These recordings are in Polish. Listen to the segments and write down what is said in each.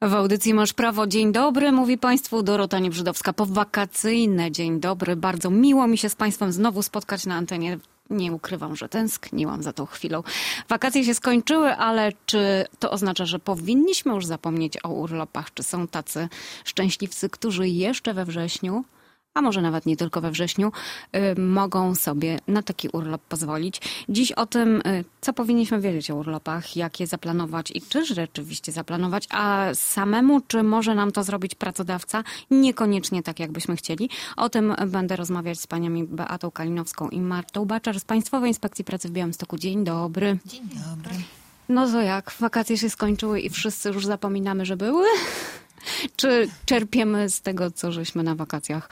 W audycji Masz Prawo. Dzień dobry, mówi Państwu Dorota Niebrzydowska. Powakacyjne dzień dobry. Bardzo miło mi się z Państwem znowu spotkać na antenie. Nie ukrywam, że tęskniłam za tą chwilą. Wakacje się skończyły, ale czy to oznacza, że powinniśmy już zapomnieć o urlopach? Czy są tacy szczęśliwcy, którzy jeszcze we wrześniu, a może nawet nie tylko we wrześniu, mogą sobie na taki urlop pozwolić? Dziś o tym, co powinniśmy wiedzieć o urlopach, jak je zaplanować i czy rzeczywiście zaplanować, a samemu, czy może nam to zrobić pracodawca, niekoniecznie tak, jakbyśmy chcieli. O tym będę rozmawiać z paniami Beatą Kalinowską i Martą Baczar z Państwowej Inspekcji Pracy w Białymstoku. Dzień dobry. Dzień dobry. No to jak? Wakacje się skończyły i wszyscy już zapominamy, że były? Czy czerpiemy z tego, co żeśmy na wakacjach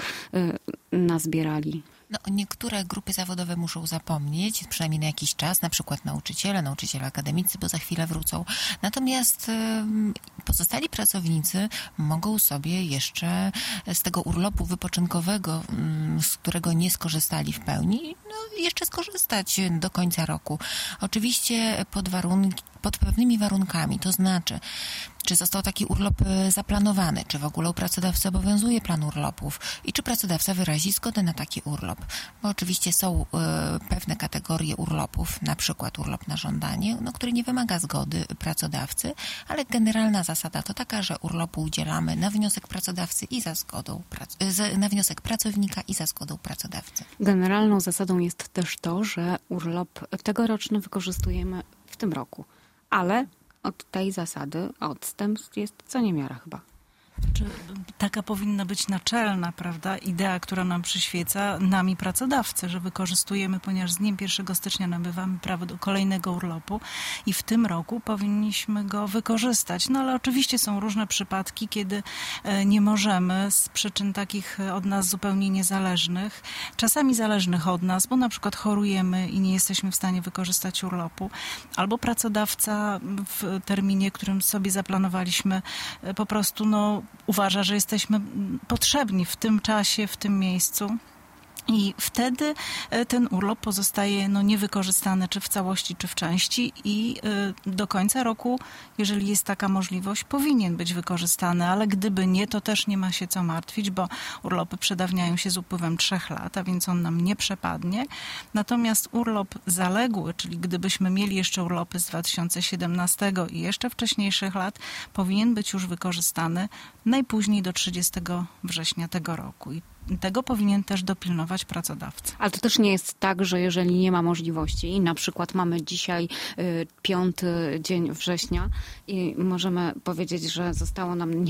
nazbierali? No, niektóre grupy zawodowe muszą zapomnieć, przynajmniej na jakiś czas, na przykład nauczyciele akademicy, bo za chwilę wrócą. Natomiast pozostali pracownicy mogą sobie jeszcze z tego urlopu wypoczynkowego, z którego nie skorzystali w pełni, jeszcze skorzystać do końca roku. Oczywiście pod pewnymi warunkami, to znaczy, czy został taki urlop zaplanowany, czy w ogóle u pracodawcy obowiązuje plan urlopów i czy pracodawca wyrazi zgodę na taki urlop. Bo oczywiście są pewne kategorie urlopów, na przykład urlop na żądanie, który nie wymaga zgody pracodawcy, ale generalna zasada to taka, że urlopu udzielamy na wniosek pracodawcy i za zgodą, na wniosek pracownika i za zgodą pracodawcy. Generalną zasadą jest też to, że urlop tegoroczny wykorzystujemy w tym roku. Ale od tej zasady odstępstw jest co niemiara chyba. Taka powinna być naczelna, prawda, idea, która nam przyświeca, nami pracodawcy, że wykorzystujemy, ponieważ z dniem 1 stycznia nabywamy prawo do kolejnego urlopu i w tym roku powinniśmy go wykorzystać. No ale oczywiście są różne przypadki, kiedy nie możemy z przyczyn takich od nas zupełnie niezależnych, czasami zależnych od nas, bo na przykład chorujemy i nie jesteśmy w stanie wykorzystać urlopu, albo pracodawca w terminie, którym sobie zaplanowaliśmy, po prostu uważa, że jesteśmy potrzebni w tym czasie, w tym miejscu. I wtedy ten urlop pozostaje niewykorzystany, czy w całości, czy w części i do końca roku, jeżeli jest taka możliwość, powinien być wykorzystany, ale gdyby nie, to też nie ma się co martwić, bo urlopy przedawniają się z upływem 3 lat, a więc on nam nie przepadnie. Natomiast urlop zaległy, czyli gdybyśmy mieli jeszcze urlopy z 2017 i jeszcze wcześniejszych lat, powinien być już wykorzystany najpóźniej do 30 września tego roku. I tego powinien też dopilnować pracodawca. Ale to też nie jest tak, że jeżeli nie ma możliwości, na przykład mamy dzisiaj 5 dzień września i możemy powiedzieć, że zostało nam,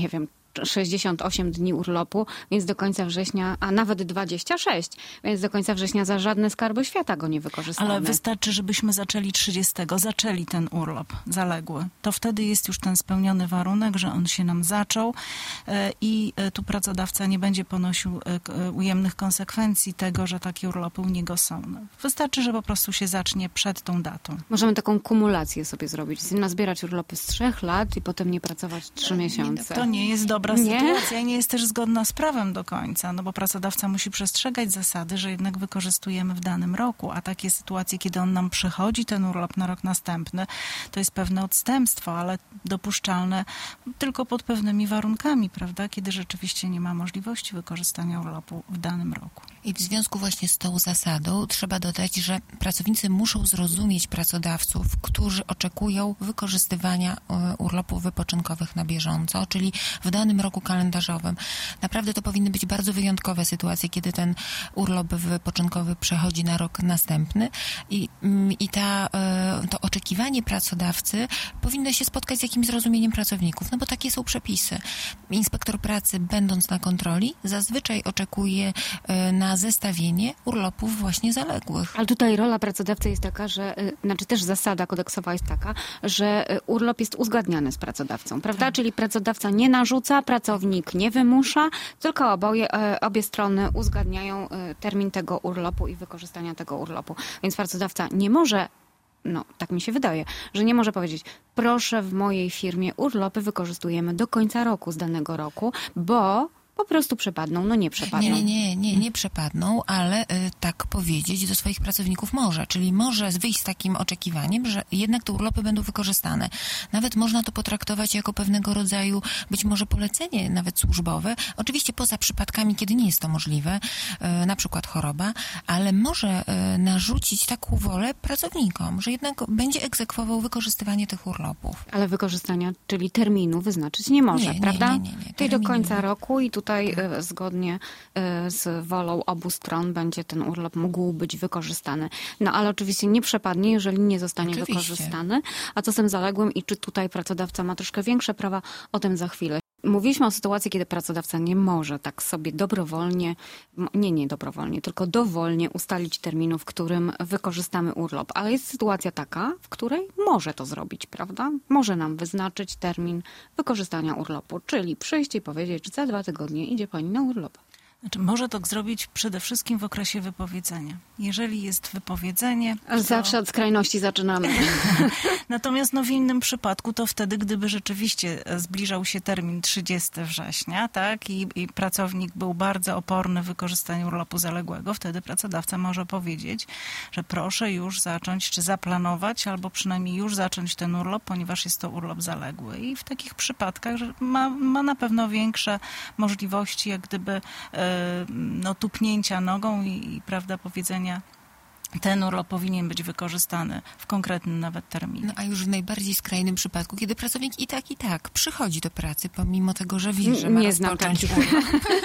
68 dni urlopu, więc do końca września, a nawet 26, więc do końca września za żadne skarby świata go nie wykorzystamy. Ale wystarczy, żebyśmy zaczęli ten urlop zaległy. To wtedy jest już ten spełniony warunek, że on się nam zaczął i tu pracodawca nie będzie ponosił ujemnych konsekwencji tego, że takie urlopy u niego są. Wystarczy, że po prostu się zacznie przed tą datą. Możemy taką kumulację sobie zrobić, nazbierać urlopy z 3 lat i potem nie pracować 3 miesiące. To nie jest dobra sytuacja i nie jest też zgodna z prawem do końca, bo pracodawca musi przestrzegać zasady, że jednak wykorzystujemy w danym roku, a takie sytuacje, kiedy on nam przychodzi, ten urlop na rok następny, to jest pewne odstępstwo, ale dopuszczalne tylko pod pewnymi warunkami, prawda, kiedy rzeczywiście nie ma możliwości wykorzystania urlopu w danym roku. I w związku właśnie z tą zasadą trzeba dodać, że pracownicy muszą zrozumieć pracodawców, którzy oczekują wykorzystywania urlopów wypoczynkowych na bieżąco, czyli w danym roku kalendarzowym. Naprawdę to powinny być bardzo wyjątkowe sytuacje, kiedy ten urlop wypoczynkowy przechodzi na rok następny i to oczekiwanie pracodawcy powinno się spotkać z jakimś zrozumieniem pracowników, bo takie są przepisy. Inspektor pracy, będąc na kontroli, zazwyczaj oczekuje na zestawienie urlopów właśnie zaległych. Ale tutaj rola pracodawcy jest taka, że, też zasada kodeksowa jest taka, że urlop jest uzgadniany z pracodawcą, prawda? Tak. Czyli pracodawca nie narzuca, pracownik nie wymusza, tylko obie strony uzgadniają termin tego urlopu i wykorzystania tego urlopu. Więc pracodawca nie może, tak mi się wydaje, że nie może powiedzieć: proszę, w mojej firmie urlopy wykorzystujemy do końca roku z danego roku, bo po prostu przepadną? No nie przepadną. Nie przepadną, ale tak powiedzieć do swoich pracowników może. Czyli może wyjść z takim oczekiwaniem, że jednak te urlopy będą wykorzystane. Nawet można to potraktować jako pewnego rodzaju być może polecenie, nawet służbowe. Oczywiście poza przypadkami, kiedy nie jest to możliwe, na przykład choroba, ale może narzucić taką wolę pracownikom, że jednak będzie egzekwował wykorzystywanie tych urlopów. Ale wykorzystania, czyli terminu wyznaczyć nie może, prawda? Nie. Czyli do końca roku i tutaj zgodnie z wolą obu stron będzie ten urlop mógł być wykorzystany. No ale oczywiście nie przepadnie, jeżeli nie zostanie wykorzystany. A co z tym zaległym i czy tutaj pracodawca ma troszkę większe prawa, o tym za chwilę. Mówiliśmy o sytuacji, kiedy pracodawca nie może tak sobie dobrowolnie, nie dobrowolnie, tylko dowolnie ustalić terminu, w którym wykorzystamy urlop. Ale jest sytuacja taka, w której może to zrobić, prawda? Może nam wyznaczyć termin wykorzystania urlopu, czyli przyjść i powiedzieć, że za 2 tygodnie idzie pani na urlop. Znaczy, może to zrobić przede wszystkim w okresie wypowiedzenia. Jeżeli jest wypowiedzenie... Zawsze od skrajności zaczynamy. Natomiast w innym przypadku to wtedy, gdyby rzeczywiście zbliżał się termin 30 września, tak, i pracownik był bardzo oporny w wykorzystaniu urlopu zaległego, wtedy pracodawca może powiedzieć, że proszę już zacząć, czy zaplanować, albo przynajmniej już zacząć ten urlop, ponieważ jest to urlop zaległy. I w takich przypadkach że ma na pewno większe możliwości, jak gdyby tupnięcia nogą i prawda, powiedzenia, ten urlop powinien być wykorzystany w konkretnym nawet terminie. No a już w najbardziej skrajnym przypadku, kiedy pracownik i tak przychodzi do pracy, pomimo tego, że wie, że ma rozpocząć urlop,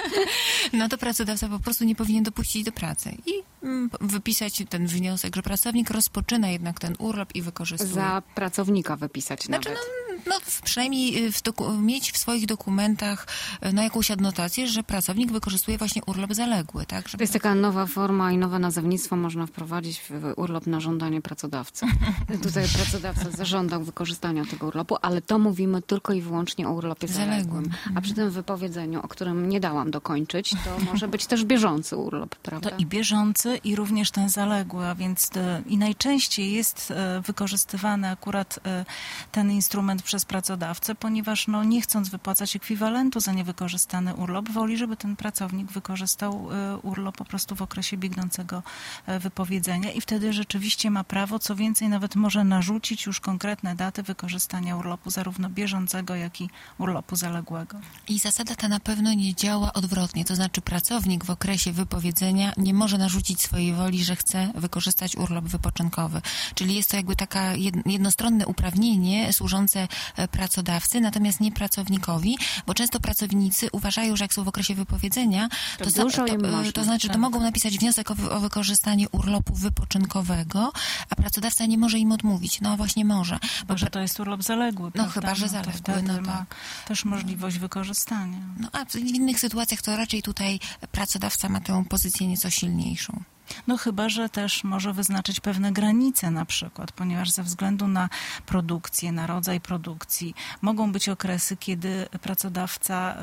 no to pracodawca po prostu nie powinien dopuścić do pracy i wypisać ten wniosek, że pracownik rozpoczyna jednak ten urlop i wykorzystuje. Za pracownika wypisać nawet. Przynajmniej mieć w swoich dokumentach jakąś adnotację, że pracownik wykorzystuje właśnie urlop zaległy. Tak, żeby... To jest taka nowa forma i nowe nazewnictwo można wprowadzić w urlop na żądanie pracodawcy. Tutaj pracodawca zażądał wykorzystania tego urlopu, ale to mówimy tylko i wyłącznie o urlopie zaległym. A przy tym wypowiedzeniu, o którym nie dałam dokończyć, to może być też bieżący urlop, prawda? To i bieżący, i również ten zaległy, a więc i najczęściej jest wykorzystywany akurat ten instrument przez pracodawcę, ponieważ nie chcąc wypłacać ekwiwalentu za niewykorzystany urlop, woli, żeby ten pracownik wykorzystał urlop po prostu w okresie biegnącego wypowiedzenia i wtedy rzeczywiście ma prawo, co więcej nawet może narzucić już konkretne daty wykorzystania urlopu, zarówno bieżącego, jak i urlopu zaległego. I zasada ta na pewno nie działa odwrotnie, to znaczy pracownik w okresie wypowiedzenia nie może narzucić swojej woli, że chce wykorzystać urlop wypoczynkowy. Czyli jest to jakby taka jednostronne uprawnienie służące pracodawcy, natomiast nie pracownikowi, bo często pracownicy uważają, że jak są w okresie wypowiedzenia, to znaczy, to mogą napisać wniosek o wykorzystanie urlopu wypoczynkowego, a pracodawca nie może im odmówić. No właśnie może. Bo że to jest urlop zaległy. No chyba, że zaległy. No ma też możliwość wykorzystania. No a w innych sytuacjach to raczej tutaj pracodawca ma tę pozycję nieco silniejszą. No chyba, że też może wyznaczyć pewne granice na przykład, ponieważ ze względu na produkcję, na rodzaj produkcji mogą być okresy, kiedy pracodawca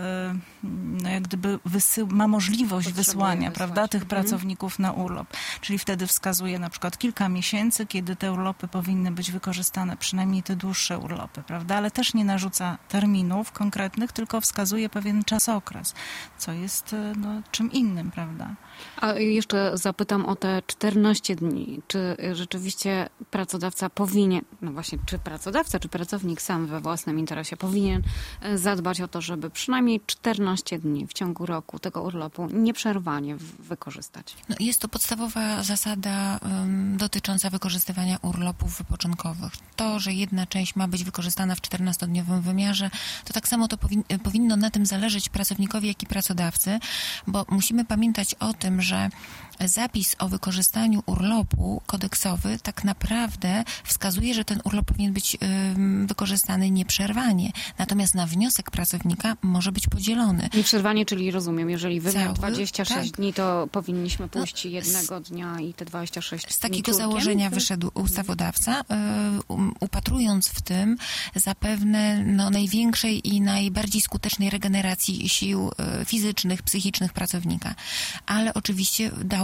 jak gdyby ma możliwość wysłania, prawda, tych pracowników na urlop. Czyli wtedy wskazuje na przykład kilka miesięcy, kiedy te urlopy powinny być wykorzystane, przynajmniej te dłuższe urlopy, prawda, ale też nie narzuca terminów konkretnych, tylko wskazuje pewien czasokres, co jest czym innym, prawda. A jeszcze zapytam o te 14 dni. Czy rzeczywiście pracodawca powinien, czy pracodawca, czy pracownik sam we własnym interesie powinien zadbać o to, żeby przynajmniej 14 dni w ciągu roku tego urlopu nieprzerwanie wykorzystać? No, jest to podstawowa zasada dotycząca wykorzystywania urlopów wypoczynkowych. To, że jedna część ma być wykorzystana w 14-dniowym wymiarze, to tak samo to powinno na tym zależeć pracownikowi, jak i pracodawcy, bo musimy pamiętać o tym, że zapis o wykorzystaniu urlopu kodeksowy tak naprawdę wskazuje, że ten urlop powinien być wykorzystany nieprzerwanie. Natomiast na wniosek pracownika może być podzielony. Nieprzerwanie, czyli rozumiem, jeżeli wymiar 26 dni, to powinniśmy pójść jednego dnia i te 26 dni. Z takiego założenia wyszedł ustawodawca, upatrując w tym zapewne największej i najbardziej skutecznej regeneracji sił fizycznych, psychicznych pracownika. Ale oczywiście dał również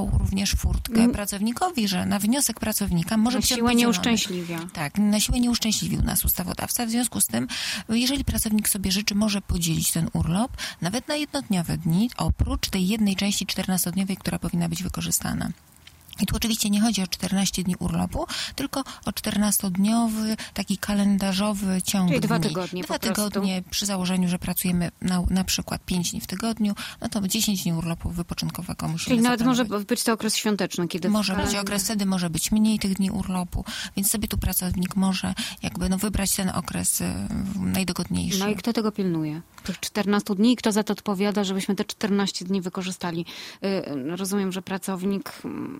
również furtkę pracownikowi, że na wniosek pracownika może Na być siłę nie uszczęśliwia. Tak, na siłę nie uszczęśliwił nas ustawodawca. W związku z tym, jeżeli pracownik sobie życzy, może podzielić ten urlop nawet na jednodniowe dni, oprócz tej jednej części 14-dniowej, która powinna być wykorzystana. I tu oczywiście nie chodzi o 14 dni urlopu, tylko o 14-dniowy, taki kalendarzowy ciąg Czyli dni. 2 tygodnie po prostu. 2 tygodnie przy założeniu, że pracujemy na przykład 5 dni w tygodniu, no to 10 dni urlopu wypoczynkowego musimy Czyli nawet zaplanować. może być to okres świąteczny, kiedy... Może być okres, wtedy może być mniej tych dni urlopu, więc sobie tu pracownik może jakby wybrać ten okres najdogodniejszy. No i kto tego pilnuje? Tych 14 dni, kto za to odpowiada, żebyśmy te 14 dni wykorzystali? Rozumiem, że pracownik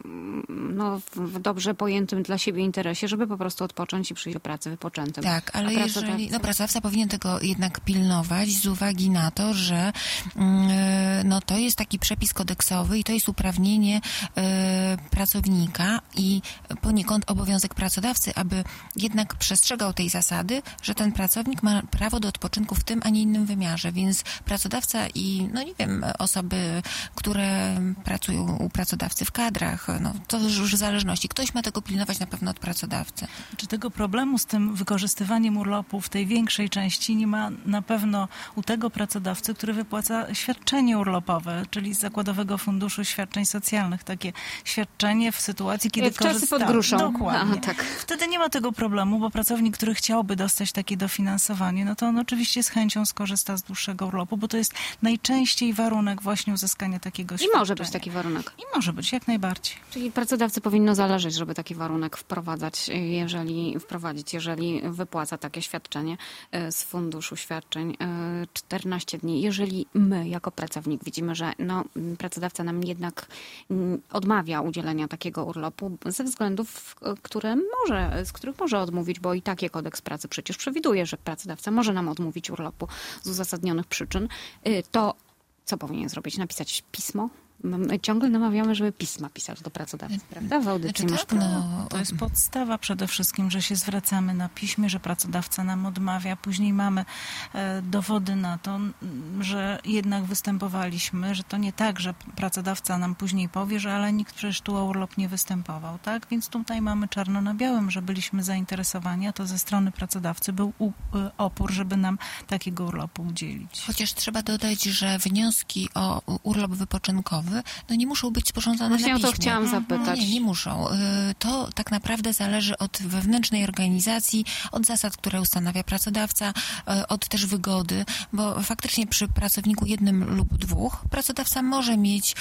w dobrze pojętym dla siebie interesie, żeby po prostu odpocząć i przyjść do pracy wypoczętym. Tak, ale jeżeli pracodawca powinien tego jednak pilnować z uwagi na to, że to jest taki przepis kodeksowy i to jest uprawnienie pracownika i poniekąd obowiązek pracodawcy, aby jednak przestrzegał tej zasady, że ten pracownik ma prawo do odpoczynku w tym, a nie innym wymiarze, więc pracodawca i osoby, które pracują u pracodawcy w kadrach, to już w zależności. Ktoś ma tego pilnować na pewno od pracodawcy. Czy tego problemu z tym wykorzystywaniem urlopu w tej większej części nie ma na pewno u tego pracodawcy, który wypłaca świadczenie urlopowe, czyli z Zakładowego Funduszu Świadczeń Socjalnych. Takie świadczenie w sytuacji, kiedy czasy pod gruszą. Dokładnie. Aha, tak. Wtedy nie ma tego problemu, bo pracownik, który chciałby dostać takie dofinansowanie, no to on oczywiście z chęcią skorzysta z dłuższego urlopu, bo to jest najczęściej warunek właśnie uzyskania takiego świadczenia. I może być taki warunek. I może być, jak najbardziej. Czyli pracodawcy powinno zależeć, żeby taki warunek wprowadzić, jeżeli wypłaca takie świadczenie z funduszu świadczeń 14 dni. Jeżeli my jako pracownik widzimy, że pracodawca nam jednak odmawia udzielenia takiego urlopu ze względów, z których może odmówić, bo i takie kodeks pracy przecież przewiduje, że pracodawca może nam odmówić urlopu z uzasadnionych przyczyn, to co powinien zrobić? Napisać pismo? My ciągle namawiamy, żeby pisma pisać do pracodawcy, prawda? W audycji masz To jest podstawa przede wszystkim, że się zwracamy na piśmie, że pracodawca nam odmawia. Później mamy dowody na to, że jednak występowaliśmy, że to nie tak, że pracodawca nam później powie, że ale nikt przecież tu o urlop nie występował, tak? Więc tutaj mamy czarno na białym, że byliśmy zainteresowani, a to ze strony pracodawcy był opór, żeby nam takiego urlopu udzielić. Chociaż trzeba dodać, że wnioski o urlop wypoczynkowy nie muszą być sporządzone Właśnie na piśmie. o to chciałam zapytać. Nie muszą. To tak naprawdę zależy od wewnętrznej organizacji, od zasad, które ustanawia pracodawca, od też wygody, bo faktycznie przy pracowniku 1 lub 2 pracodawca może mieć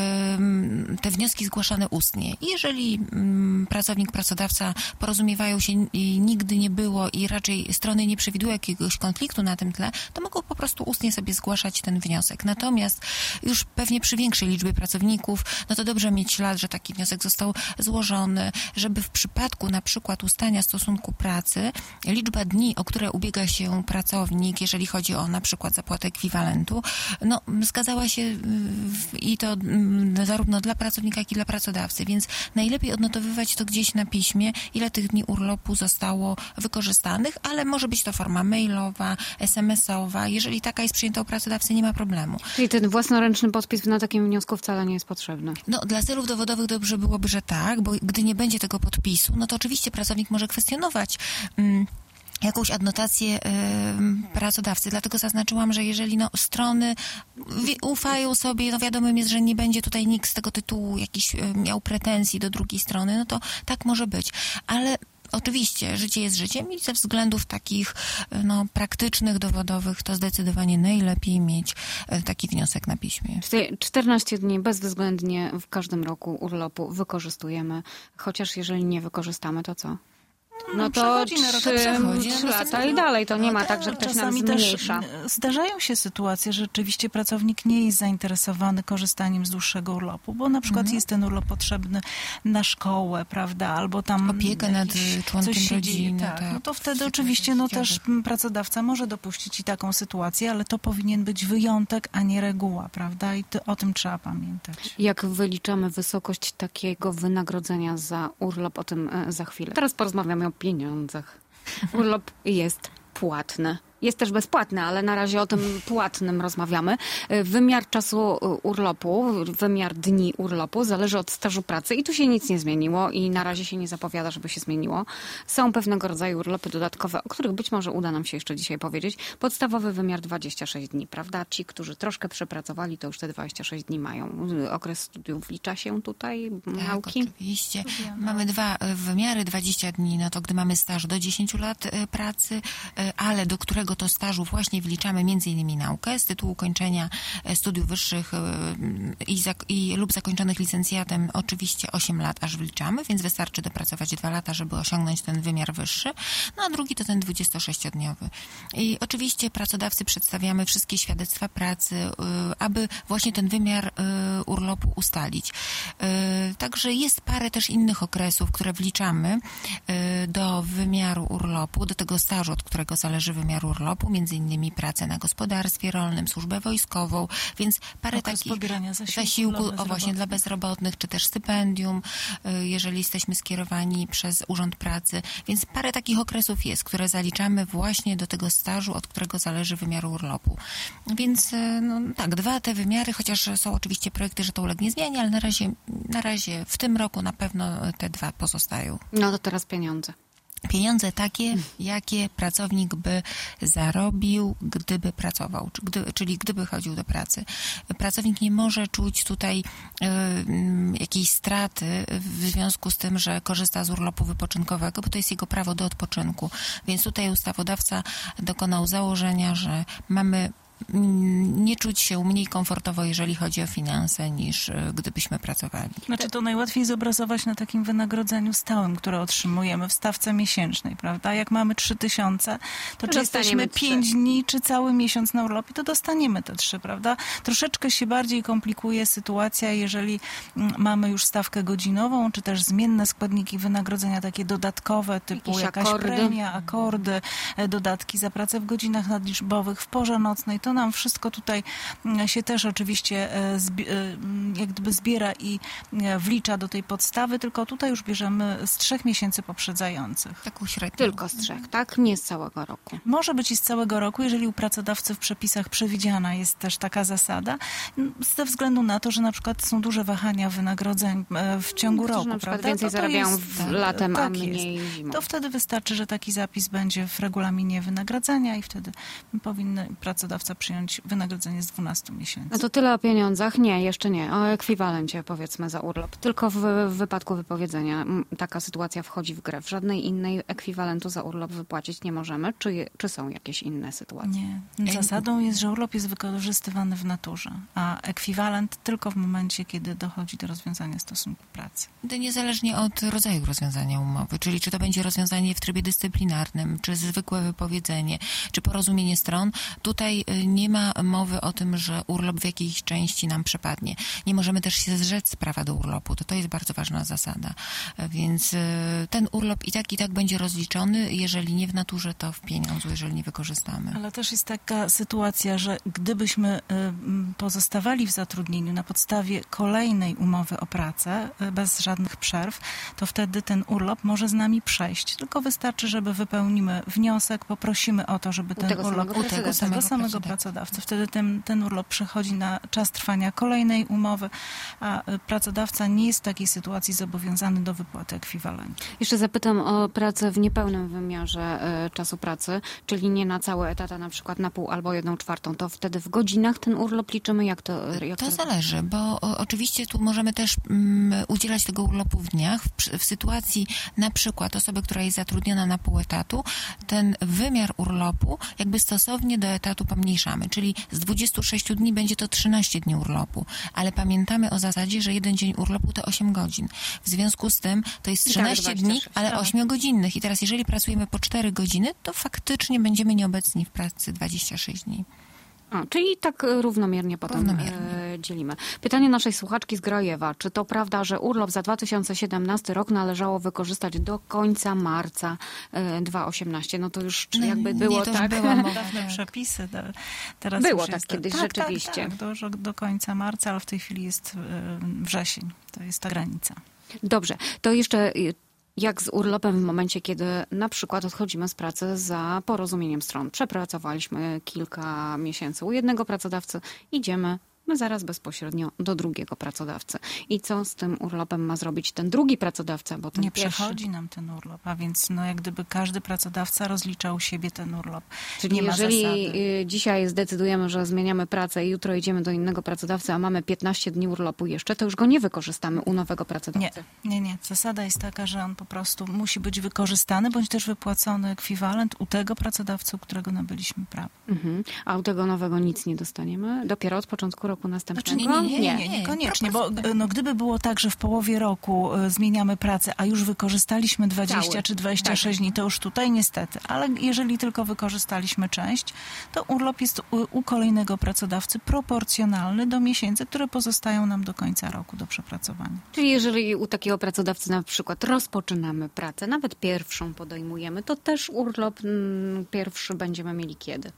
te wnioski zgłaszane ustnie. I jeżeli pracownica porozumiewają się i nigdy nie było i raczej strony nie przewidują jakiegoś konfliktu na tym tle, to mogą po prostu ustnie sobie zgłaszać ten wniosek. Natomiast już pewnie przy większej liczbie pracowników, to dobrze mieć ślad, że taki wniosek został złożony, żeby w przypadku na przykład ustania stosunku pracy liczba dni, o które ubiega się pracownik, jeżeli chodzi o na przykład zapłatę ekwiwalentu, zgadzała się i to zarówno dla pracownika, jak i dla pracodawcy, więc najlepiej odnotowywać to gdzieś na piśmie, ile tych dni urlopu zostało wykorzystanych, ale może być to forma mailowa, SMS-owa. Jeżeli taka jest przyjęta u pracodawcy, nie ma problemu. Czyli ten własnoręczny podpis na takim wniosku wcale nie jest potrzebny. Dla celów dowodowych dobrze byłoby, że tak, bo gdy nie będzie tego podpisu, to oczywiście pracownik może kwestionować jakąś adnotację pracodawcy. Dlatego zaznaczyłam, że jeżeli strony ufają sobie, wiadomym jest, że nie będzie tutaj nikt z tego tytułu jakiś miał pretensji do drugiej strony, to tak może być. Ale oczywiście, życie jest życiem i ze względów takich praktycznych, dowodowych, to zdecydowanie najlepiej mieć taki wniosek na piśmie. 14 dni bezwzględnie w każdym roku urlopu wykorzystujemy, chociaż jeżeli nie wykorzystamy, to co? To 3 lata i dalej. To nie ma tak, że ktoś nam zmniejsza. Zdarzają się sytuacje, że rzeczywiście pracownik nie jest zainteresowany korzystaniem z dłuższego urlopu, bo na przykład jest ten urlop potrzebny na szkołę, prawda, albo tam opiekę nad członkiem rodziny. Tak. To wtedy oczywiście też pracodawca może dopuścić i taką sytuację, ale to powinien być wyjątek, a nie reguła, prawda, i o tym trzeba pamiętać. Jak wyliczamy wysokość takiego wynagrodzenia za urlop, o tym za chwilę. Teraz porozmawiamy o pieniądzach. Urlop jest płatny. Jest też bezpłatny, ale na razie o tym płatnym rozmawiamy. Wymiar czasu urlopu, wymiar dni urlopu zależy od stażu pracy i tu się nic nie zmieniło i na razie się nie zapowiada, żeby się zmieniło. Są pewnego rodzaju urlopy dodatkowe, o których być może uda nam się jeszcze dzisiaj powiedzieć. Podstawowy wymiar 26 dni, prawda? Ci, którzy troszkę przepracowali, to już te 26 dni mają. Okres studiów licza się tutaj, nauki? Tak, oczywiście. Mamy dwa wymiary, 20 dni, no to gdy mamy staż do 10 lat pracy, ale do którego to stażu właśnie wliczamy między innymi naukę z tytułu kończenia studiów wyższych lub zakończonych licencjatem oczywiście 8 lat aż wliczamy, więc wystarczy dopracować 2 lata, żeby osiągnąć ten wymiar wyższy. No a drugi to ten 26-dniowy. I oczywiście pracodawcy przedstawiamy wszystkie świadectwa pracy, aby właśnie ten wymiar urlopu ustalić. Także jest parę też innych okresów, które wliczamy do wymiaru urlopu, do tego stażu, od którego zależy wymiar urlopu, między innymi pracę na gospodarstwie rolnym, służbę wojskową, więc parę okres takich pobierania zasiłku właśnie dla bezrobotnych, czy też stypendium, jeżeli jesteśmy skierowani przez Urząd Pracy, więc parę takich okresów jest, które zaliczamy właśnie do tego stażu, od którego zależy wymiar urlopu. Więc no, tak, 2 te wymiary, chociaż są oczywiście projekty, że to ulegnie zmianie, ale na razie w tym roku na pewno te 2 pozostają. No to teraz pieniądze. Pieniądze takie, jakie pracownik by zarobił, gdyby pracował, czyli gdyby chodził do pracy. Pracownik nie może czuć tutaj jakiejś straty w związku z tym, że korzysta z urlopu wypoczynkowego, bo to jest jego prawo do odpoczynku. Więc tutaj ustawodawca dokonał założenia, że mamy nie czuć się mniej komfortowo, jeżeli chodzi o finanse, niż gdybyśmy pracowali. Znaczy to najłatwiej zobrazować na takim wynagrodzeniu stałym, które otrzymujemy w stawce miesięcznej, prawda? Jak mamy 3000, to czy jesteśmy 5 dni, czy cały miesiąc na urlopie, to dostaniemy te 3, prawda? Troszeczkę się bardziej komplikuje sytuacja, jeżeli mamy już stawkę godzinową, czy też zmienne składniki wynagrodzenia, takie dodatkowe, typu jakaś premia, akordy, dodatki za pracę w godzinach nadliczbowych, w porze nocnej. To nam wszystko tutaj się też oczywiście jak gdyby zbiera i wlicza do tej podstawy, tylko tutaj już bierzemy z 3 miesięcy poprzedzających. Taką średnią. Tylko z 3, tak? Nie z całego roku. Może być i z całego roku, jeżeli u pracodawcy w przepisach przewidziana jest też taka zasada, ze względu na to, że na przykład są duże wahania wynagrodzeń w ciągu roku, na przykład prawda? więcej zarabiają latem, tak a mniej jest. zimą. To wtedy wystarczy, że taki zapis będzie w regulaminie wynagradzania i wtedy powinny pracodawca przyjąć wynagrodzenie z 12 miesięcy. No to tyle o pieniądzach. Nie, jeszcze nie. O ekwiwalencie, powiedzmy, za urlop. Tylko w wypadku wypowiedzenia taka sytuacja wchodzi w grę. W żadnej innej ekwiwalentu za urlop wypłacić nie możemy. Czy są jakieś inne sytuacje? Nie. Zasadą jest, że urlop jest wykorzystywany w naturze, a ekwiwalent tylko w momencie, kiedy dochodzi do rozwiązania stosunku pracy. To niezależnie od rodzaju rozwiązania umowy, czyli czy to będzie rozwiązanie w trybie dyscyplinarnym, czy zwykłe wypowiedzenie, czy porozumienie stron. Tutaj nie ma mowy o tym, że urlop w jakiejś części nam przepadnie. Nie możemy też się zrzec prawa do urlopu. To jest bardzo ważna zasada. Więc ten urlop i tak będzie rozliczony, jeżeli nie w naturze, to w pieniądzu, jeżeli nie wykorzystamy. Ale też jest taka sytuacja, że gdybyśmy pozostawali w zatrudnieniu na podstawie kolejnej umowy o pracę, bez żadnych przerw, to wtedy ten urlop może z nami przejść. Tylko wystarczy, żeby wypełnimy wniosek, poprosimy o to, żeby ten urlop u tego samego pracodawcy. Wtedy ten urlop przechodzi na czas trwania kolejnej umowy, a pracodawca nie jest w takiej sytuacji zobowiązany do wypłaty ekwiwalentu. Jeszcze zapytam o pracę w niepełnym wymiarze czasu pracy, czyli nie na cały etat, a na przykład na pół albo 1/4. To wtedy w godzinach ten urlop liczymy? Jak to zależy, bo oczywiście tu możemy też udzielać tego urlopu w dniach. W sytuacji na przykład osoby, która jest zatrudniona na pół etatu, ten wymiar urlopu jakby stosownie do etatu pomniejszamy, czyli z 26 dni będzie to 13 dni urlopu, ale pamiętamy o zasadzie, że 1 dzień urlopu to 8 godzin. W związku z tym to jest 13 dni, ale 8-godzinnych. I teraz jeżeli pracujemy po 4 godziny, to faktycznie będziemy nieobecni w pracy 26 dni. Czyli tak równomiernie potem dzielimy. Pytanie naszej słuchaczki z Grajewa. Czy to prawda, że urlop za 2017 rok należało wykorzystać do końca marca 2018? No to już jakby było to tak. Była dawne przepisy. Teraz było już tak kiedyś rzeczywiście. Tak, do końca marca, ale w tej chwili jest wrzesień. To jest ta granica. Dobrze, to jeszcze Jak z urlopem w momencie, kiedy na przykład odchodzimy z pracy za porozumieniem stron? Przepracowaliśmy kilka miesięcy u jednego pracodawcy, idziemy zaraz bezpośrednio do drugiego pracodawcy. I co z tym urlopem ma zrobić ten drugi pracodawca? Bo ten Nie pierwszy... przechodzi nam ten urlop, a więc jak gdyby każdy pracodawca rozliczał u siebie ten urlop. Czyli nie ma jeżeli zasady. dzisiaj zdecydujemy, że zmieniamy pracę i jutro idziemy do innego pracodawcy, a mamy 15 dni urlopu jeszcze, to już go nie wykorzystamy u nowego pracodawcy. Nie. Zasada jest taka, że on po prostu musi być wykorzystany, bądź też wypłacony ekwiwalent u tego pracodawcy, u którego nabyliśmy prawo. A u tego nowego nic nie dostaniemy? Dopiero od początku roku następnego? Znaczy, nie, niekoniecznie, bo gdyby było tak, że w połowie roku zmieniamy pracę, a już wykorzystaliśmy 20 czy 26 dni, to już tutaj niestety. Ale jeżeli tylko wykorzystaliśmy część, to urlop jest u kolejnego pracodawcy proporcjonalny do miesięcy, które pozostają nam do końca roku do przepracowania. Czyli jeżeli u takiego pracodawcy na przykład rozpoczynamy pracę, nawet pierwszą podejmujemy, to też urlop pierwszy będziemy mieli kiedy?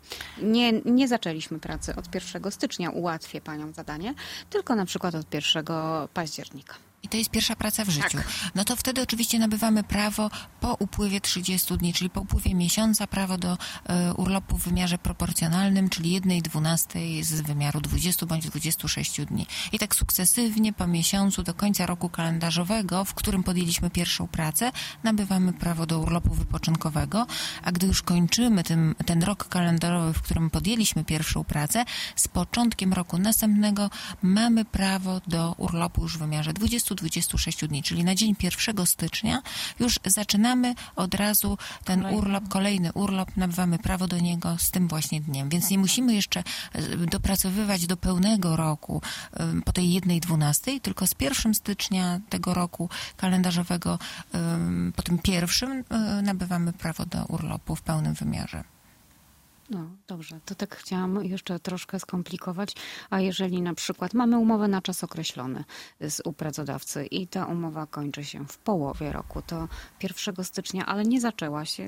Nie zaczęliśmy pracy od 1 stycznia, ułatwię Panią zadanie, tylko na przykład od 1 października. I to jest pierwsza praca w życiu. No to wtedy oczywiście nabywamy prawo po upływie 30 dni, czyli po upływie miesiąca prawo do urlopu w wymiarze proporcjonalnym, czyli 1/12 z wymiaru 20 bądź 26 dni. I tak sukcesywnie po miesiącu do końca roku kalendarzowego, w którym podjęliśmy pierwszą pracę, nabywamy prawo do urlopu wypoczynkowego, a gdy już kończymy ten rok kalendarzowy, w którym podjęliśmy pierwszą pracę, z początkiem roku następnego mamy prawo do urlopu już w wymiarze 20-26 dni, czyli na dzień 1 stycznia już zaczynamy od razu ten urlop, kolejny urlop, nabywamy prawo do niego z tym właśnie dniem. Więc nie musimy jeszcze dopracowywać do pełnego roku po tej 1/12, tylko z 1 stycznia tego roku kalendarzowego po tym pierwszym nabywamy prawo do urlopu w pełnym wymiarze. No dobrze, to tak chciałam jeszcze troszkę skomplikować. A jeżeli na przykład mamy umowę na czas określony u pracodawcy i ta umowa kończy się w połowie roku, to 1 stycznia, ale nie zaczęła się,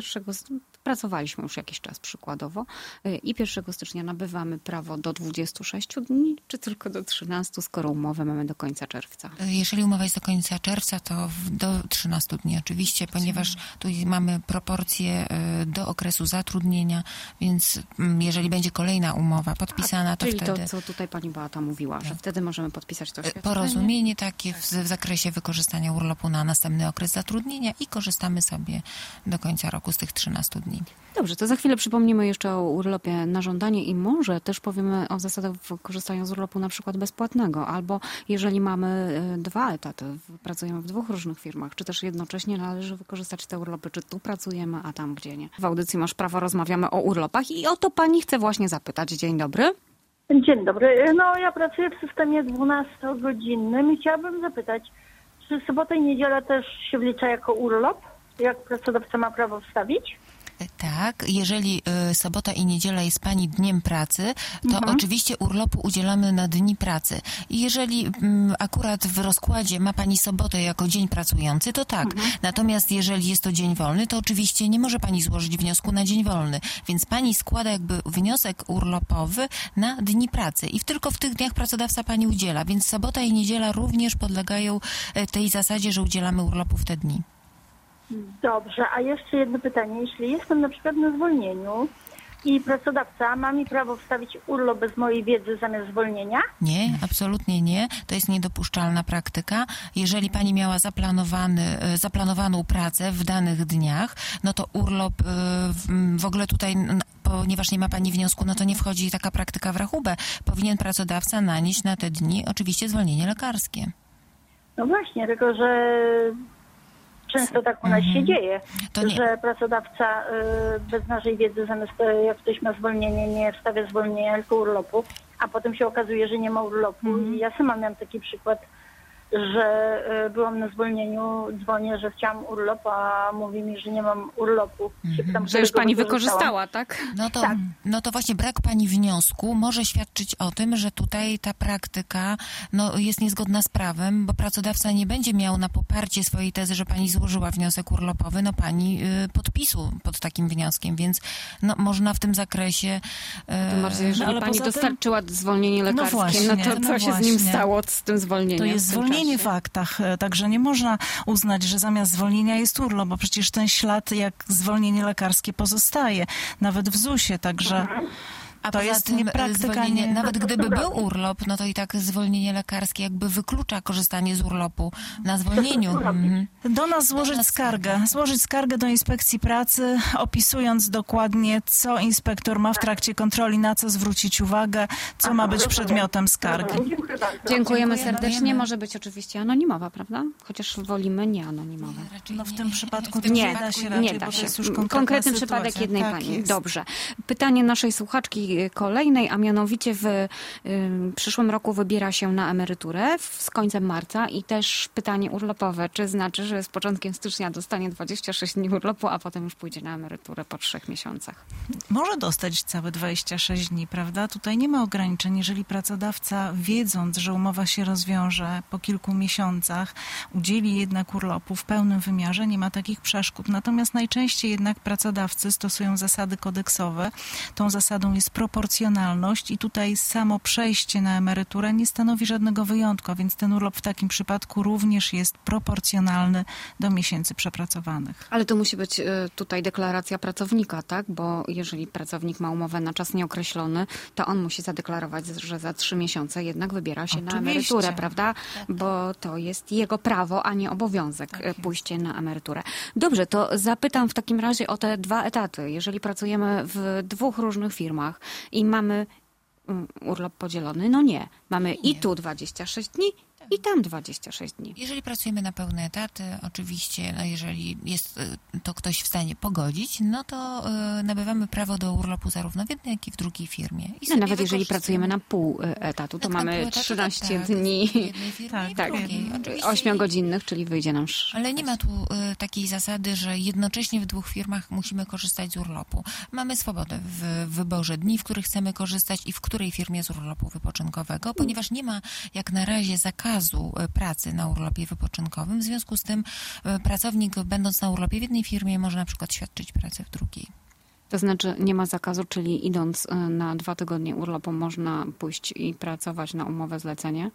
pracowaliśmy już jakiś czas przykładowo i 1 stycznia nabywamy prawo do 26 dni, czy tylko do 13, skoro umowę mamy do końca czerwca? Jeżeli umowa jest do końca czerwca, to do 13 dni oczywiście, ponieważ tu mamy proporcje do okresu zatrudnienia, więc jeżeli będzie kolejna umowa podpisana, to czyli wtedy... to, co tutaj pani Beata mówiła, że wtedy możemy podpisać to świadczenie. Porozumienie takie w zakresie wykorzystania urlopu na następny okres zatrudnienia i korzystamy sobie do końca roku z tych 13 dni. Dobrze, to za chwilę przypomnimy jeszcze o urlopie na żądanie i może też powiemy o zasadach korzystania z urlopu na przykład bezpłatnego, albo jeżeli mamy 2 etaty, pracujemy w 2 różnych firmach, czy też jednocześnie należy wykorzystać te urlopy, czy tu pracujemy, a tam gdzie nie. W audycji Masz Prawo rozmawiamy o urlopach i o to pani chcę właśnie zapytać. Dzień dobry. Dzień dobry. Ja pracuję w systemie 12-godzinnym i chciałabym zapytać, czy sobota i niedziela też się wlicza jako urlop? Jak pracodawca ma prawo wstawić? Tak, jeżeli sobota i niedziela jest pani dniem pracy, to oczywiście urlopu udzielamy na dni pracy. I jeżeli akurat w rozkładzie ma pani sobotę jako dzień pracujący, to tak. Natomiast jeżeli jest to dzień wolny, to oczywiście nie może pani złożyć wniosku na dzień wolny. Więc pani składa jakby wniosek urlopowy na dni pracy. I tylko w tych dniach pracodawca pani udziela. Więc sobota i niedziela również podlegają tej zasadzie, że udzielamy urlopu w te dni. Dobrze, a jeszcze jedno pytanie. Jeśli jestem na przykład na zwolnieniu i pracodawca ma mi prawo wstawić urlop bez mojej wiedzy zamiast zwolnienia? Nie, absolutnie nie. To jest niedopuszczalna praktyka. Jeżeli pani miała zaplanowaną pracę w danych dniach, no to urlop w ogóle tutaj, ponieważ nie ma pani wniosku, no to nie wchodzi taka praktyka w rachubę. Powinien pracodawca nanieść na te dni oczywiście zwolnienie lekarskie. No właśnie, tylko że często tak u nas się dzieje, że pracodawca bez naszej wiedzy zamiast jak ktoś ma zwolnienie, nie wstawia zwolnienia, tylko urlopu, a potem się okazuje, że nie ma urlopu. I ja sama miałam taki przykład, że byłam na zwolnieniu, dzwonię, że chciałam urlop, a mówi mi, że nie mam urlopu. Że już pani wykorzystała, tak? No to właśnie brak pani wniosku może świadczyć o tym, że tutaj ta praktyka jest niezgodna z prawem, bo pracodawca nie będzie miał na poparcie swojej tezy, że pani złożyła wniosek urlopowy, pani podpisu pod takim wnioskiem, więc można w tym zakresie... Tym bardziej, jeżeli pani dostarczyła zwolnienie lekarskie, to co się z nim stało, z tym zwolnieniem? To jest zwolnienie zwolnienie w aktach, także nie można uznać, że zamiast zwolnienia jest urlop, bo przecież ten ślad jak zwolnienie lekarskie pozostaje, nawet w ZUS-ie, także... A to jest niepraktyka. Nawet gdyby był urlop, no to i tak zwolnienie lekarskie jakby wyklucza korzystanie z urlopu na zwolnieniu. Do nas złożyć skargę do Inspekcji Pracy, opisując dokładnie, co inspektor ma w trakcie kontroli, na co zwrócić uwagę, co ma być przedmiotem skargi. Dziękujemy serdecznie. Może być oczywiście anonimowa, prawda? Chociaż wolimy nie anonimowa. No w tym przypadku Nie da się raczej, nie da bo to się. jest już Konkretny przypadek jednej pani. Jest. Dobrze. Pytanie naszej słuchaczki kolejnej, a mianowicie w przyszłym roku wybiera się na emeryturę z końcem marca i też pytanie urlopowe. Czy znaczy, że z początkiem stycznia dostanie 26 dni urlopu, a potem już pójdzie na emeryturę po 3 miesiącach? Może dostać całe 26 dni, prawda? Tutaj nie ma ograniczeń. Jeżeli pracodawca, wiedząc, że umowa się rozwiąże po kilku miesiącach, udzieli jednak urlopu w pełnym wymiarze, nie ma takich przeszkód. Natomiast najczęściej jednak pracodawcy stosują zasady kodeksowe. Tą zasadą jest proporcjonalność i tutaj samo przejście na emeryturę nie stanowi żadnego wyjątku, a więc ten urlop w takim przypadku również jest proporcjonalny do miesięcy przepracowanych. Ale to musi być tutaj deklaracja pracownika, tak? Bo jeżeli pracownik ma umowę na czas nieokreślony, to on musi zadeklarować, że za 3 miesiące jednak wybiera się na emeryturę, prawda? Bo to jest jego prawo, a nie obowiązek pójście na emeryturę. Dobrze, to zapytam w takim razie o te 2 etaty. Jeżeli pracujemy w 2 różnych firmach i mamy urlop podzielony, no nie. Mamy i tu 26 dni, i tam 26 dni. Jeżeli pracujemy na pełne etaty, oczywiście, no jeżeli jest to ktoś w stanie pogodzić, no to nabywamy prawo do urlopu zarówno w jednej, jak i w drugiej firmie. No, nawet jeżeli pracujemy na pół etatu, to mamy 13 dni. W jednej firmie i w drugiej. 8-godzinnych, czyli wyjdzie nam... Ale nie ma tu takiej zasady, że jednocześnie w 2 firmach musimy korzystać z urlopu. Mamy swobodę w wyborze dni, w których chcemy korzystać i w której firmie z urlopu wypoczynkowego, ponieważ nie ma jak na razie zakazu pracy na urlopie wypoczynkowym. W związku z tym pracownik, będąc na urlopie w jednej firmie, może na przykład świadczyć pracę w drugiej. To znaczy nie ma zakazu, czyli idąc na 2 tygodnie urlopu można pójść i pracować na umowę zlecenie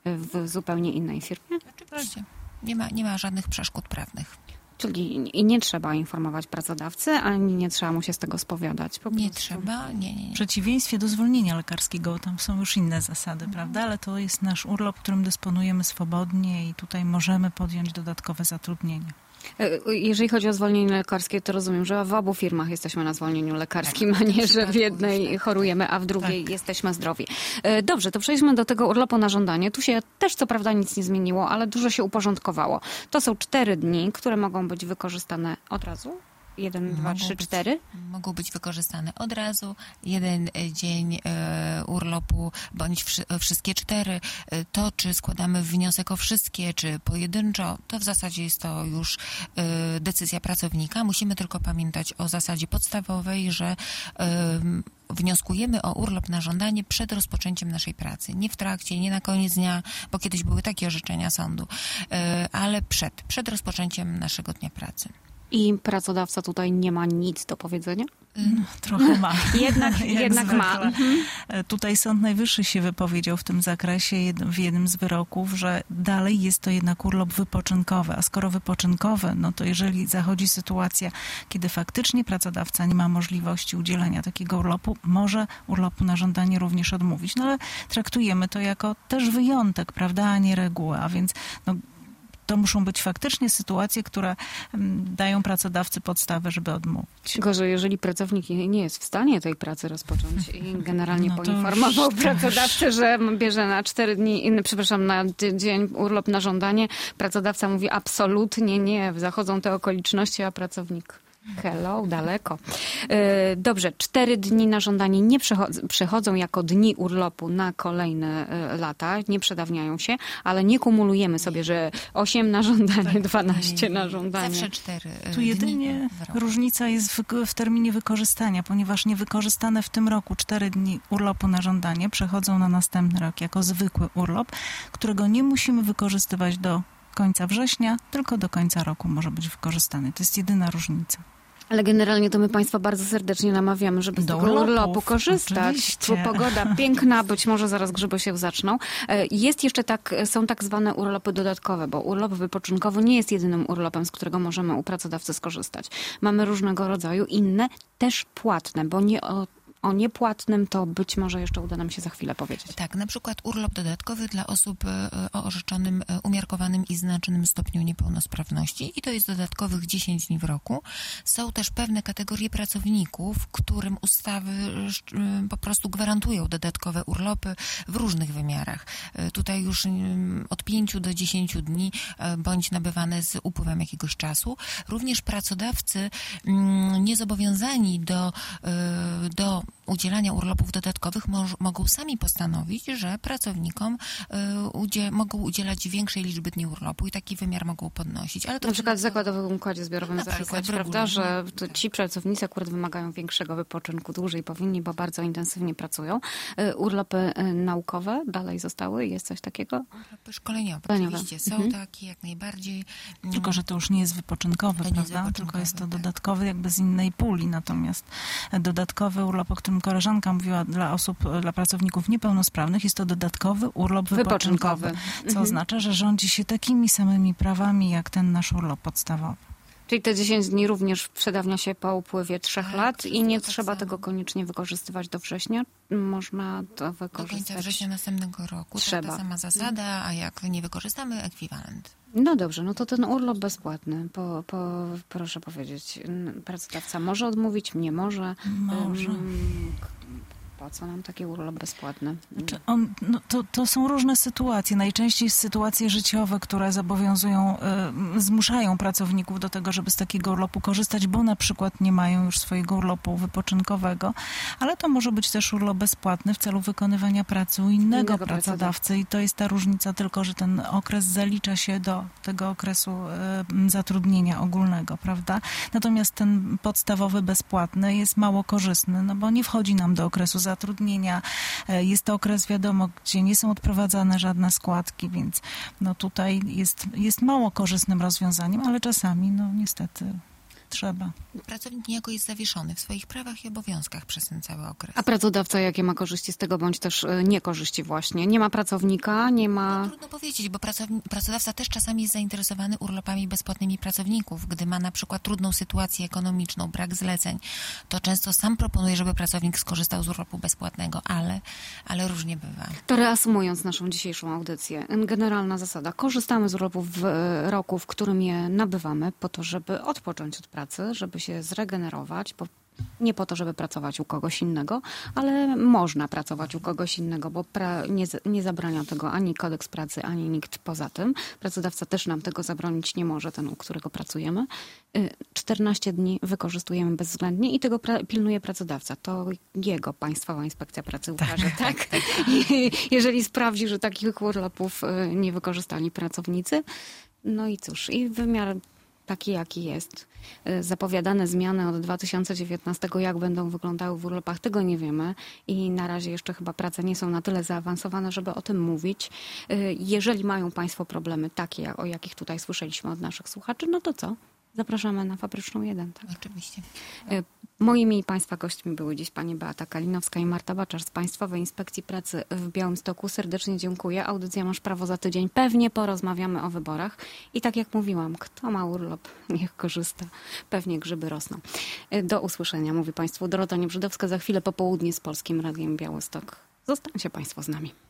w zupełnie innej firmie? Oczywiście. Nie ma żadnych przeszkód prawnych. Czyli i nie trzeba informować pracodawcy, ani nie trzeba mu się z tego spowiadać. Nie trzeba, nie. W przeciwieństwie do zwolnienia lekarskiego, tam są już inne zasady, prawda? Ale to jest nasz urlop, którym dysponujemy swobodnie i tutaj możemy podjąć dodatkowe zatrudnienie. Jeżeli chodzi o zwolnienie lekarskie, to rozumiem, że w obu firmach jesteśmy na zwolnieniu lekarskim, a nie, że w jednej chorujemy, a w drugiej jesteśmy zdrowi. Dobrze, to przejdźmy do tego urlopu na żądanie. Tu się też co prawda nic nie zmieniło, ale dużo się uporządkowało. To są 4 dni, które mogą być wykorzystane od razu. 1, 2, 3, 4? Mogą być wykorzystane od razu. 1 dzień urlopu, bądź wszystkie 4. To, czy składamy wniosek o wszystkie, czy pojedynczo, to w zasadzie jest to już decyzja pracownika. Musimy tylko pamiętać o zasadzie podstawowej, że wnioskujemy o urlop na żądanie przed rozpoczęciem naszej pracy. Nie w trakcie, nie na koniec dnia, bo kiedyś były takie orzeczenia sądu, ale przed rozpoczęciem naszego dnia pracy. I pracodawca tutaj nie ma nic do powiedzenia? Trochę ma. Jednak ma. Tutaj Sąd Najwyższy się wypowiedział w tym zakresie w jednym z wyroków, że dalej jest to jednak urlop wypoczynkowy. A skoro wypoczynkowy, no to jeżeli zachodzi sytuacja, kiedy faktycznie pracodawca nie ma możliwości udzielenia takiego urlopu, może urlopu na żądanie również odmówić. No ale traktujemy to jako też wyjątek, prawda, a nie regułę. A więc to muszą być faktycznie sytuacje, które dają pracodawcy podstawę, żeby odmówić. Gorzej, jeżeli pracownik nie jest w stanie tej pracy rozpocząć i generalnie poinformował pracodawcę, że bierze na 4 dni, na dzień urlop na żądanie, pracodawca mówi absolutnie nie, zachodzą te okoliczności, a pracownik hello, daleko. Dobrze, 4 dni na żądanie nie przechodzą jako dni urlopu na kolejne lata, nie przedawniają się, ale nie kumulujemy sobie, że 8 na żądanie, 12 na żądanie. Zawsze 4 Tu jedynie różnica jest w terminie wykorzystania, ponieważ niewykorzystane w tym roku 4 dni urlopu na żądanie przechodzą na następny rok jako zwykły urlop, którego nie musimy wykorzystywać do końca września, tylko do końca roku może być wykorzystany. To jest jedyna różnica. Ale generalnie to my Państwa bardzo serdecznie namawiamy, żeby z tego urlopu korzystać. Pogoda piękna, być może zaraz grzyby się zaczną. Jest jeszcze są tak zwane urlopy dodatkowe, bo urlop wypoczynkowy nie jest jedynym urlopem, z którego możemy u pracodawcy skorzystać. Mamy różnego rodzaju inne, też płatne, bo o niepłatnym to być może jeszcze uda nam się za chwilę powiedzieć. Tak, na przykład urlop dodatkowy dla osób o orzeczonym, umiarkowanym i znaczonym stopniu niepełnosprawności i to jest dodatkowych 10 dni w roku. Są też pewne kategorie pracowników, którym ustawy po prostu gwarantują dodatkowe urlopy w różnych wymiarach. Tutaj już od 5 do 10 dni bądź nabywane z upływem jakiegoś czasu. Również pracodawcy niezobowiązani do udzielania urlopów dodatkowych mogą sami postanowić, że pracownikom mogą udzielać większej liczby dni urlopu i taki wymiar mogą podnosić. Ale to na przykład w zakładowym układzie zbiorowym zapisać, prawda, że ci pracownicy akurat wymagają większego wypoczynku, dłużej powinni, bo bardzo intensywnie pracują. Urlopy naukowe dalej zostały? Jest coś takiego? Urlopy szkoleniowe oczywiście są takie jak najbardziej. Tylko, że to już nie jest wypoczynkowy, prawda? Tylko jest to dodatkowy jakby z innej puli. Natomiast dodatkowy urlop, o którym koleżanka mówiła, dla pracowników niepełnosprawnych, jest to dodatkowy urlop wypoczynkowy. Co oznacza, że rządzi się takimi samymi prawami, jak ten nasz urlop podstawowy. Czyli te 10 dni również przedawnia się po upływie 3 lat i nie trzeba tego koniecznie wykorzystywać do września. Można to wykorzystać. Do końca września następnego roku. Trzeba. Ta sama zasada, a jak nie wykorzystamy, ekwiwalent. No dobrze, no to ten urlop bezpłatny, proszę powiedzieć, pracodawca może odmówić, nie może. Może. Po co nam taki urlop bezpłatny? Znaczy to są różne sytuacje. Najczęściej sytuacje życiowe, które zmuszają pracowników do tego, żeby z takiego urlopu korzystać, bo na przykład nie mają już swojego urlopu wypoczynkowego, ale to może być też urlop bezpłatny w celu wykonywania pracy u innego pracodawcy i to jest ta różnica tylko, że ten okres zalicza się do tego okresu zatrudnienia ogólnego, prawda? Natomiast ten podstawowy bezpłatny jest mało korzystny, no bo nie wchodzi nam do okresu zatrudnienia. Jest to okres, wiadomo, gdzie nie są odprowadzane żadne składki, więc no tutaj jest mało korzystnym rozwiązaniem, ale czasami no niestety trzeba. Pracownik niejako jest zawieszony w swoich prawach i obowiązkach przez ten cały okres. A pracodawca jakie ma korzyści z tego, bądź też niekorzyści właśnie? Nie ma pracownika, nie ma... No, trudno powiedzieć, bo pracodawca też czasami jest zainteresowany urlopami bezpłatnymi pracowników. Gdy ma na przykład trudną sytuację ekonomiczną, brak zleceń, to często sam proponuje, żeby pracownik skorzystał z urlopu bezpłatnego, ale różnie bywa. To reasumując naszą dzisiejszą audycję, generalna zasada. Korzystamy z urlopów w roku, w którym je nabywamy, po to, żeby odpocząć od pracy, żeby się zregenerować, nie po to, żeby pracować u kogoś innego, ale można pracować u kogoś innego, bo nie zabrania tego ani kodeks pracy, ani nikt poza tym. Pracodawca też nam tego zabronić nie może, ten, u którego pracujemy. 14 dni wykorzystujemy bezwzględnie i tego pilnuje pracodawca. To jego Państwowa Inspekcja Pracy ukaże, tak? Jeżeli sprawdzi, że takich urlopów nie wykorzystali pracownicy. No i cóż, i wymiar taki, jaki jest. Zapowiadane zmiany od 2019, jak będą wyglądały w urlopach, tego nie wiemy i na razie jeszcze chyba prace nie są na tyle zaawansowane, żeby o tym mówić. Jeżeli mają Państwo problemy takie, o jakich tutaj słyszeliśmy od naszych słuchaczy, no to co? Zapraszamy na Fabryczną 1. Tak? Oczywiście. Moimi i Państwa gośćmi były dziś pani Beata Kalinowska i Marta Baczarz z Państwowej Inspekcji Pracy w Białymstoku. Serdecznie dziękuję. Audycja Masz Prawo za tydzień. Pewnie porozmawiamy o wyborach. I tak jak mówiłam, kto ma urlop, niech korzysta. Pewnie grzyby rosną. Do usłyszenia, mówi Państwu Dorota Niebrzydowska. Za chwilę popołudnie z Polskim Radiem Białystok. Zostańcie Państwo z nami.